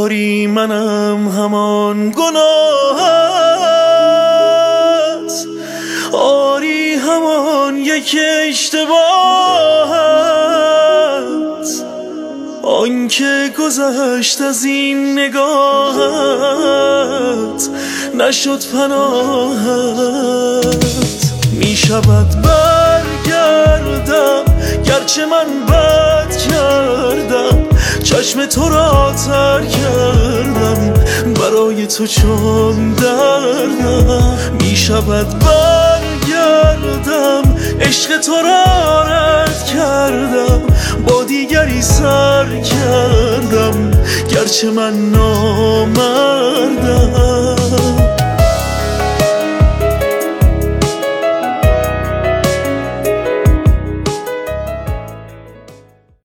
آری منم همان گناه است، آری همان یک اشتباه است، آن که گذشت از این نگاهت نشد پناهت. می شود برگردم گرچه من بد کردم، چشم تو را تر کردم برای تو چون دردم. می شود برگردم عشق تو را رد کردم، با دیگری سر کردم گرچه من نامردم.